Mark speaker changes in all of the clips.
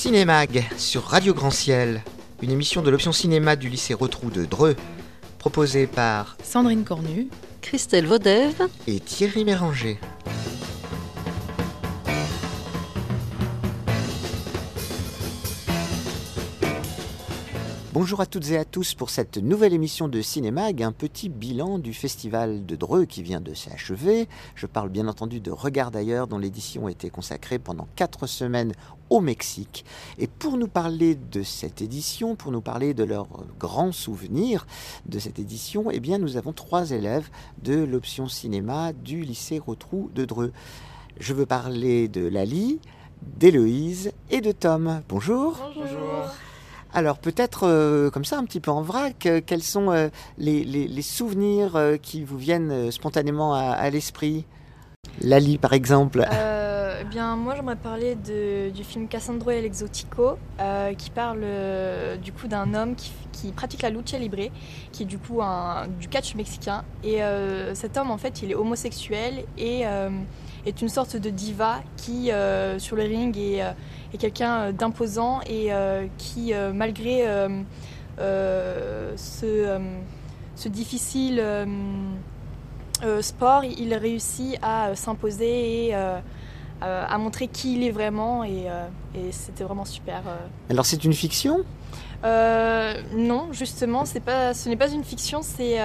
Speaker 1: Cinémag sur Radio Grand Ciel, une émission de l'option cinéma du lycée Rotrou de Dreux, proposée par
Speaker 2: Sandrine Cornu,
Speaker 3: Christelle Vaudève
Speaker 1: et Thierry Méranger. Bonjour à toutes et à tous pour cette nouvelle émission de Cinémag, un petit bilan du festival de Dreux qui vient de s'achever. Je parle bien entendu de Regard d'ailleurs, dont l'édition a été consacrée pendant 4 semaines au Mexique. Et pour nous parler de cette édition, pour nous parler de leurs grands souvenirs de cette édition, eh bien nous avons 3 élèves de l'option cinéma du lycée Rotrou de Dreux. Je veux parler de Lali, d'Héloïse et de Tom. Bonjour.
Speaker 4: Bonjour.
Speaker 1: Alors peut-être comme ça un petit peu en vrac, quels sont les souvenirs qui vous viennent spontanément à l'esprit? Lali par exemple.
Speaker 4: Eh bien moi j'aimerais parler du film Cassandro et l'Exotico qui parle du coup d'un homme qui pratique la lucha libre, qui est du coup du catch mexicain, et cet homme en fait il est homosexuel et est une sorte de diva qui sur le ring est quelqu'un d'imposant et qui malgré ce difficile sport, il réussit à s'imposer et à montrer qui il est vraiment, et c'était vraiment super.
Speaker 1: Alors c'est une fiction ?
Speaker 4: Non, justement, ce n'est pas une fiction,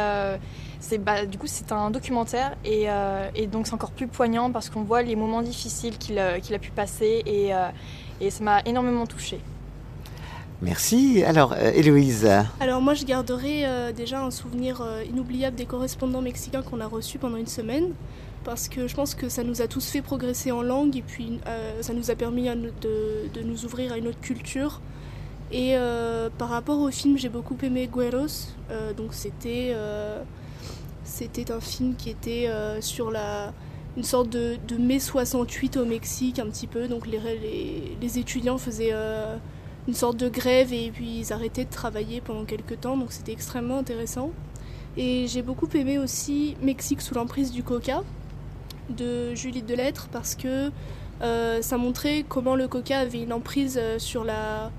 Speaker 4: du coup c'est un documentaire, et donc c'est encore plus poignant parce qu'on voit les moments difficiles qu'il a pu passer, et ça m'a énormément touchée.
Speaker 1: Merci. Alors Héloïse.
Speaker 5: Alors moi je garderai déjà un souvenir inoubliable des correspondants mexicains qu'on a reçus pendant une semaine, parce que je pense que ça nous a tous fait progresser en langue, et puis ça nous a permis de nous ouvrir à une autre culture. Et par rapport au film, j'ai beaucoup aimé Güeros. Donc c'était un film qui était sur une sorte de mai 68 au Mexique un petit peu. Donc les étudiants faisaient une sorte de grève, et puis ils arrêtaient de travailler pendant quelques temps. Donc c'était extrêmement intéressant. Et j'ai beaucoup aimé aussi Mexique sous l'emprise du coca de Julie Delettre, parce que ça montrait comment le coca avait une emprise sur la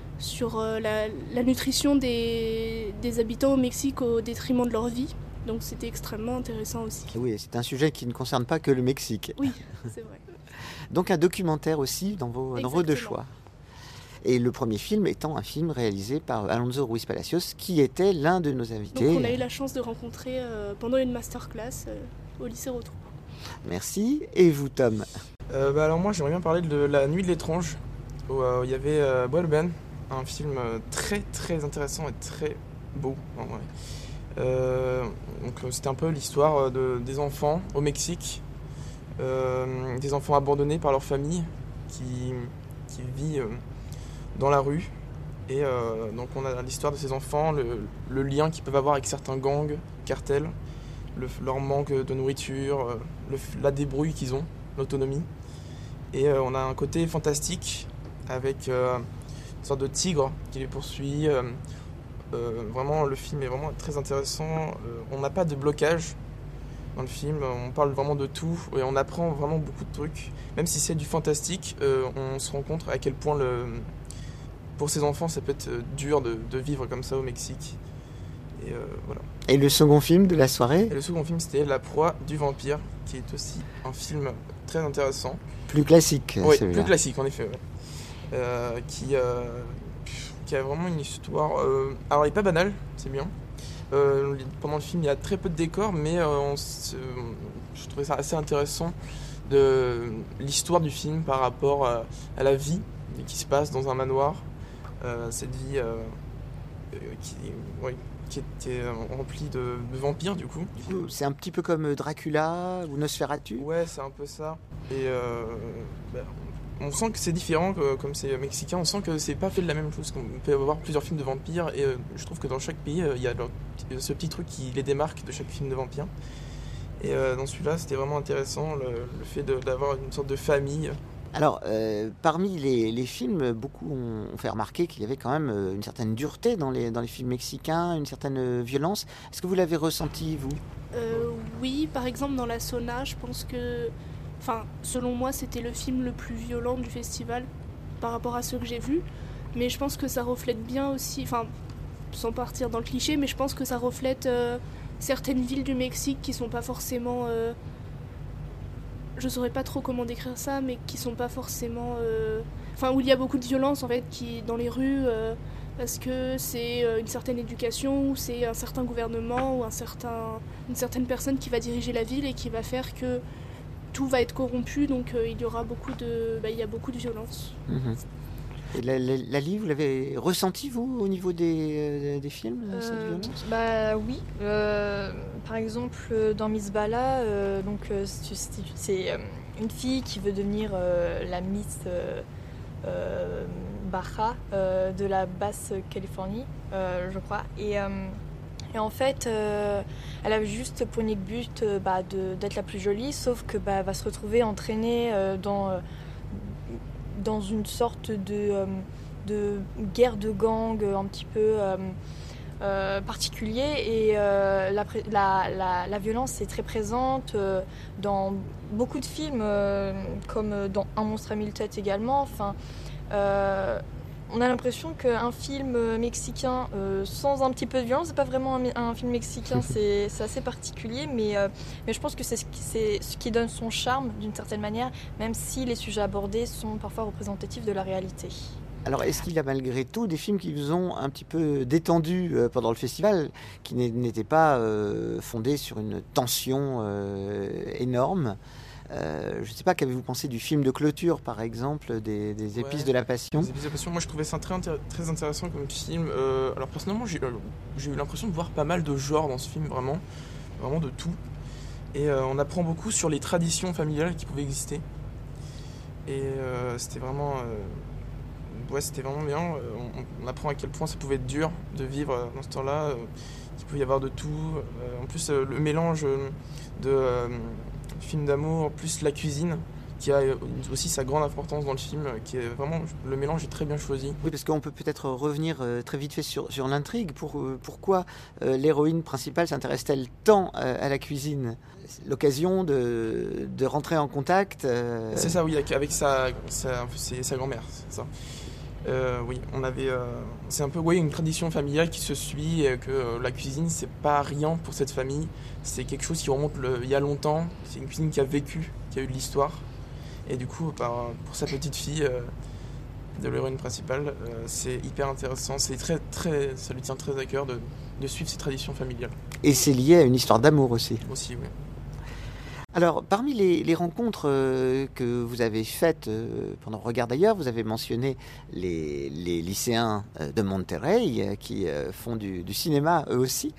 Speaker 5: nutrition des habitants au Mexique au détriment de leur vie. Donc c'était extrêmement intéressant aussi.
Speaker 1: Oui, c'est un sujet qui ne concerne pas que le Mexique.
Speaker 5: Oui, c'est vrai.
Speaker 1: Donc un documentaire aussi dans vos deux choix. Et le premier film étant un film réalisé par Alonso Ruiz Palacios, qui était l'un de nos invités.
Speaker 5: Donc on a eu la chance de rencontrer pendant une masterclass au lycée Rotrou.
Speaker 1: Merci. Et vous, Tom?
Speaker 6: Alors moi j'aimerais bien parler de La Nuit de l'étrange, où il y avait Boel, un film très très intéressant et très beau en vrai. Donc c'était un peu l'histoire des enfants au Mexique, des enfants abandonnés par leur famille qui vivent dans la rue, et donc on a l'histoire de ces enfants, le lien qu'ils peuvent avoir avec certains gangs, cartels, leur manque de nourriture, la débrouille qu'ils ont, l'autonomie, et on a un côté fantastique avec une sorte de tigre qui les poursuit. Vraiment le film est vraiment très intéressant. On n'a pas de blocage dans le film, on parle vraiment de tout et on apprend vraiment beaucoup de trucs. Même si c'est du fantastique, on se rend compte à quel point pour ces enfants ça peut être dur de vivre comme ça au Mexique. Et voilà.
Speaker 1: Et le second film de la soirée?
Speaker 6: Et le second film, c'était La Proie du vampire, qui est aussi un film très intéressant.
Speaker 1: Plus classique,
Speaker 6: oui,
Speaker 1: celui-là.
Speaker 6: Plus classique en effet, ouais. Qui a vraiment une histoire. Alors il n'est pas banal, c'est bien. Pendant le film, il y a très peu de décors, mais je trouvais ça assez intéressant de l'histoire du film par rapport à la vie qui se passe dans un manoir. Cette vie qui était remplie de vampires du coup.
Speaker 1: C'est un petit peu comme Dracula ou Nosferatu.
Speaker 6: Ouais, c'est un peu ça. Et on sent que c'est différent, comme c'est mexicain, on sent que c'est pas fait de la même chose. On peut avoir plusieurs films de vampires, et je trouve que dans chaque pays, il y a ce petit truc qui les démarque de chaque film de vampire. Et dans celui-là, c'était vraiment intéressant, le fait d'avoir une sorte de famille.
Speaker 1: Alors, parmi les films, beaucoup ont fait remarquer qu'il y avait quand même une certaine dureté dans les films mexicains, une certaine violence. Est-ce que vous l'avez ressenti, vous ?
Speaker 5: Oui, par exemple dans La Zona, je pense que... Selon moi, c'était le film le plus violent du festival, par rapport à ceux que j'ai vus, mais je pense que ça reflète bien aussi, enfin, sans partir dans le cliché, mais je pense que ça reflète certaines villes du Mexique qui sont pas forcément... je saurais pas trop comment décrire ça, mais qui sont pas forcément... Enfin, où il y a beaucoup de violence, en fait, dans les rues, parce que c'est une certaine éducation, ou c'est un certain gouvernement, ou une certaine personne qui va diriger la ville et qui va faire que tout va être corrompu, donc il y aura il y a beaucoup de violence.
Speaker 1: Et la Lie, vous l'avez ressenti, vous, au niveau des films, cette violence ?
Speaker 4: Bah oui. Par exemple, dans Miss Bala, c'est une fille qui veut devenir la Miss Baja de la Basse-Californie, je crois. Et en fait, elle avait juste pour unique but d'être la plus jolie, sauf que elle va se retrouver entraînée dans une sorte de guerre de gang un petit peu particulier, et la violence est très présente dans beaucoup de films, comme dans Un monstre à mille têtes également. Enfin, on a l'impression qu'un film mexicain sans un petit peu de violence, c'est pas vraiment un film mexicain, c'est assez particulier, mais je pense que c'est ce qui donne son charme d'une certaine manière, même si les sujets abordés sont parfois représentatifs de la réalité.
Speaker 1: Alors, est-ce qu'il y a malgré tout des films qui vous ont un petit peu détendu pendant le festival, qui n'étaient pas fondés sur une tension énorme ? Je ne sais pas, qu'avez-vous pensé du film de clôture, par exemple, des Épices de la Passion ?
Speaker 6: Les Épices de la Passion, moi je trouvais ça très intéressant comme film. Alors personnellement, j'ai eu l'impression de voir pas mal de genres dans ce film, vraiment de tout. Et on apprend beaucoup sur les traditions familiales qui pouvaient exister. Et c'était vraiment bien. On apprend à quel point ça pouvait être dur de vivre dans ce temps-là, qu'il pouvait y avoir de tout. En plus, le mélange de film d'amour plus la cuisine, qui a aussi sa grande importance dans le film, qui est vraiment, le mélange est très bien choisi.
Speaker 1: Oui, parce qu'on peut peut-être revenir très vite fait sur l'intrigue. Pourquoi l'héroïne principale s'intéresse-t-elle tant à la cuisine ? L'occasion de rentrer en contact
Speaker 6: C'est ça, oui, avec sa grand-mère, c'est ça. Oui, c'est un peu une tradition familiale qui se suit, que la cuisine c'est pas rien pour cette famille, c'est quelque chose qui remonte il y a longtemps, c'est une cuisine qui a vécu, qui a eu de l'histoire, et du coup pour sa petite fille de l'héroïne principale, c'est hyper intéressant, ça lui tient très à cœur de suivre ces traditions familiales.
Speaker 1: Et c'est lié à une histoire d'amour aussi.
Speaker 6: Aussi, oui.
Speaker 1: Alors, parmi les rencontres que vous avez faites pendant Regarde ailleurs, vous avez mentionné les lycéens de Monterrey qui font du cinéma eux aussi.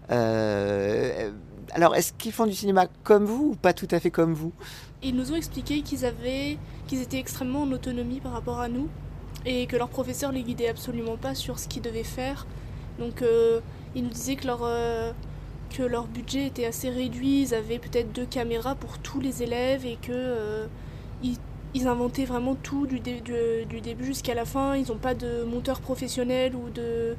Speaker 1: Alors, est-ce qu'ils font du cinéma comme vous ou pas tout à fait comme vous ?
Speaker 5: Ils nous ont expliqué qu'ils étaient extrêmement en autonomie par rapport à nous et que leur professeur les guidait absolument pas sur ce qu'ils devaient faire. Donc, ils nous disaient que leur budget était assez réduit, ils avaient peut-être 2 caméras pour tous les élèves et que ils inventaient vraiment tout du début jusqu'à la fin. Ils n'ont pas de monteur professionnel ou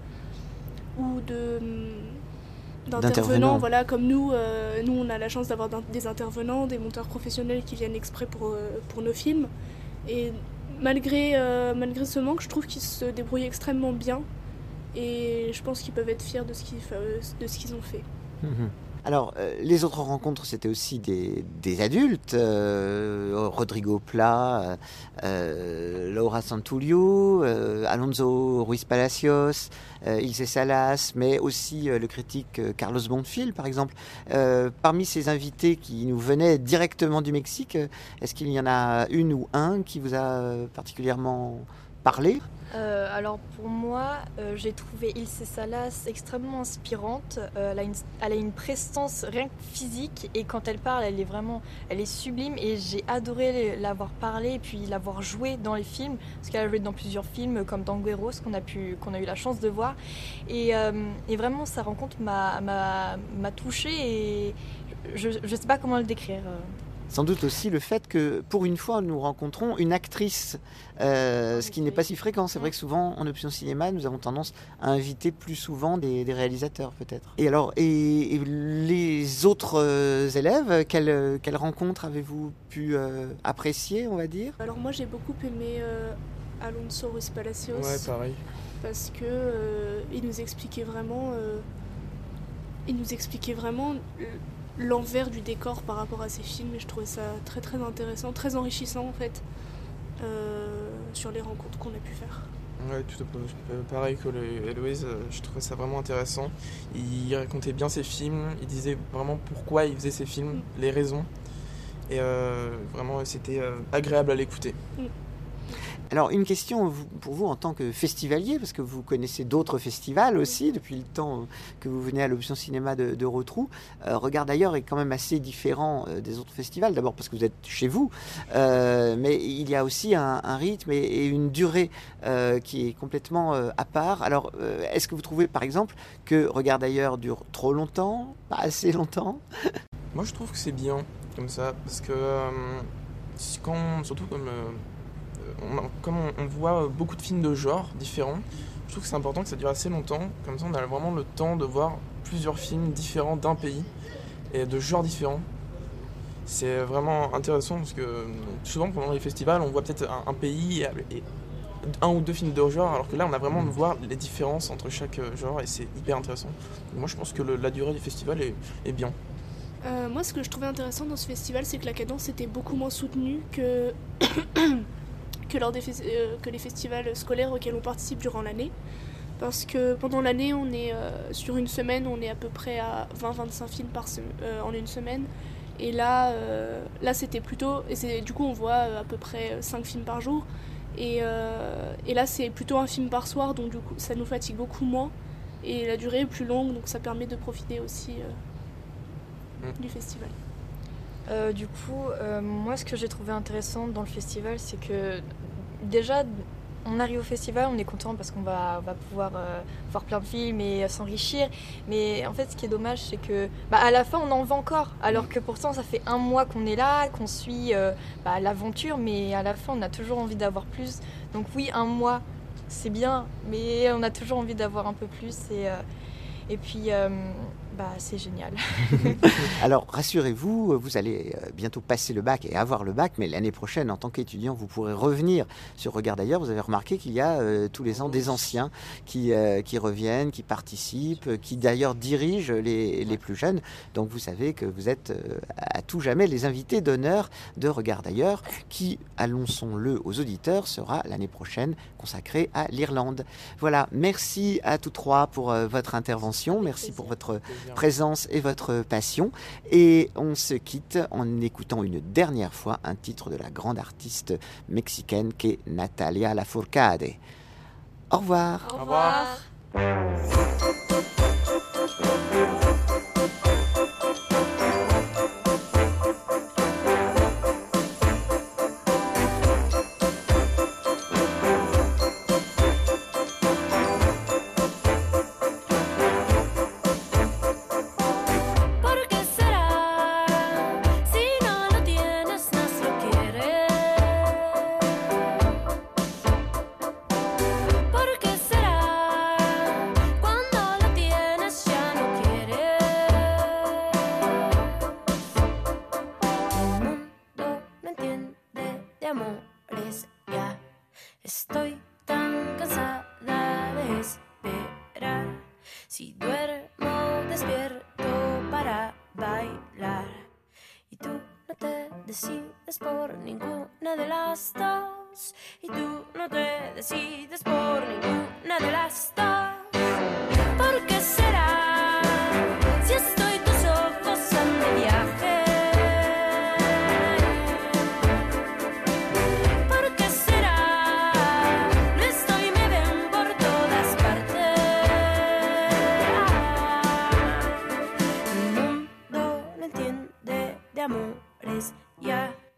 Speaker 5: d'intervenants, voilà, comme nous on a la chance d'avoir des intervenants, des monteurs professionnels qui viennent exprès pour nos films. Et malgré ce manque, je trouve qu'ils se débrouillent extrêmement bien et je pense qu'ils peuvent être fiers de ce qu'ils ont fait.
Speaker 1: Alors, les autres rencontres, c'était aussi des adultes, Rodrigo Pla, Laura Santulio, Alonso Ruiz Palacios, Ilse Salas, mais aussi le critique Carlos Bonfil, par exemple. Parmi ces invités qui nous venaient directement du Mexique, est-ce qu'il y en a une ou un qui vous a particulièrement parlé ?
Speaker 4: Alors pour moi, j'ai trouvé Ilse Salas extrêmement inspirante. Elle a une prestance rien que physique et quand elle parle, elle est sublime et j'ai adoré l'avoir parlé et puis l'avoir joué dans les films parce qu'elle a joué dans plusieurs films comme dans Güeros qu'on a eu la chance de voir et vraiment sa rencontre m'a touchée et je ne sais pas comment le décrire.
Speaker 1: Sans doute aussi le fait que, pour une fois, nous rencontrons une actrice, ce qui n'est pas si fréquent. C'est vrai que souvent, en option cinéma, nous avons tendance à inviter plus souvent des réalisateurs, peut-être. Et alors, et les autres élèves, quelles rencontres avez-vous pu apprécier, on va dire ?
Speaker 5: Alors moi, j'ai beaucoup aimé Alonso Ruiz Palacios.
Speaker 6: Ouais, pareil.
Speaker 5: Parce que il nous expliquait vraiment l'envers du décor par rapport à ces films, et je trouvais ça très très intéressant, très enrichissant en fait, sur les rencontres qu'on a pu faire.
Speaker 6: Ouais, tout à fait. Pareil que Héloïse, je trouvais ça vraiment intéressant. Il racontait bien ses films, il disait vraiment pourquoi il faisait ses films, les raisons. Et vraiment, c'était agréable à l'écouter.
Speaker 1: Alors, une question pour vous en tant que festivalier, parce que vous connaissez d'autres festivals aussi, depuis le temps que vous venez à l'Option Cinéma de Rotrou. Regard d'ailleurs est quand même assez différent des autres festivals, d'abord parce que vous êtes chez vous, mais il y a aussi un rythme et une durée qui est complètement à part. Alors, est-ce que vous trouvez par exemple que Regard d'ailleurs dure trop longtemps, pas assez longtemps?
Speaker 6: Moi, je trouve que c'est bien comme ça, parce que surtout comme on voit beaucoup de films de genre différents, je trouve que c'est important que ça dure assez longtemps. Comme ça, on a vraiment le temps de voir plusieurs films différents d'un pays et de genres différents. C'est vraiment intéressant parce que souvent pendant les festivals, on voit peut-être un pays et un ou deux films de genre, alors que là, on a vraiment de voir les différences entre chaque genre et c'est hyper intéressant. Donc moi, je pense que la durée du festival est bien.
Speaker 5: Moi, ce que je trouvais intéressant dans ce festival, c'est que la cadence était beaucoup moins soutenue que que les festivals scolaires auxquels on participe durant l'année. Parce que pendant l'année, on est sur une semaine, on est à peu près à 20-25 films en une semaine. Et là c'était plutôt... du coup, on voit à peu près 5 films par jour. Et là, c'est plutôt un film par soir, donc du coup, ça nous fatigue beaucoup moins. Et la durée est plus longue, donc ça permet de profiter aussi du festival.
Speaker 4: Du coup, moi, ce que j'ai trouvé intéressant dans le festival, c'est que déjà, on arrive au festival, on est content parce qu'on va pouvoir voir plein de films et s'enrichir. Mais en fait, ce qui est dommage, c'est que à la fin, on en veut encore. Alors que pourtant, ça fait 1 mois qu'on est là, qu'on suit l'aventure, mais à la fin, on a toujours envie d'avoir plus. Donc oui, 1 mois, c'est bien, mais on a toujours envie d'avoir un peu plus. Et puis... c'est génial.
Speaker 1: Alors, rassurez-vous, vous allez bientôt passer le bac et avoir le bac, mais l'année prochaine, en tant qu'étudiant, vous pourrez revenir sur Regard d'ailleurs. Vous avez remarqué qu'il y a tous les ans des anciens qui reviennent, qui participent, qui d'ailleurs dirigent les plus jeunes. Donc, vous savez que vous êtes à tout jamais les invités d'honneur de Regard d'ailleurs, qui, annonçons-le aux auditeurs, sera l'année prochaine consacré à l'Irlande. Voilà, merci à tous trois pour votre intervention. Merci pour votre présence et votre passion. Et on se quitte en écoutant une dernière fois un titre de la grande artiste mexicaine qu'est Natalia Lafourcade. Au revoir.
Speaker 4: Au revoir.
Speaker 2: Estoy tan cansada de esperar. Si duermo, despierto para bailar. Y tú no te decides por ninguna de las dos. Y tú no te decides por ninguna de las dos. Porque sé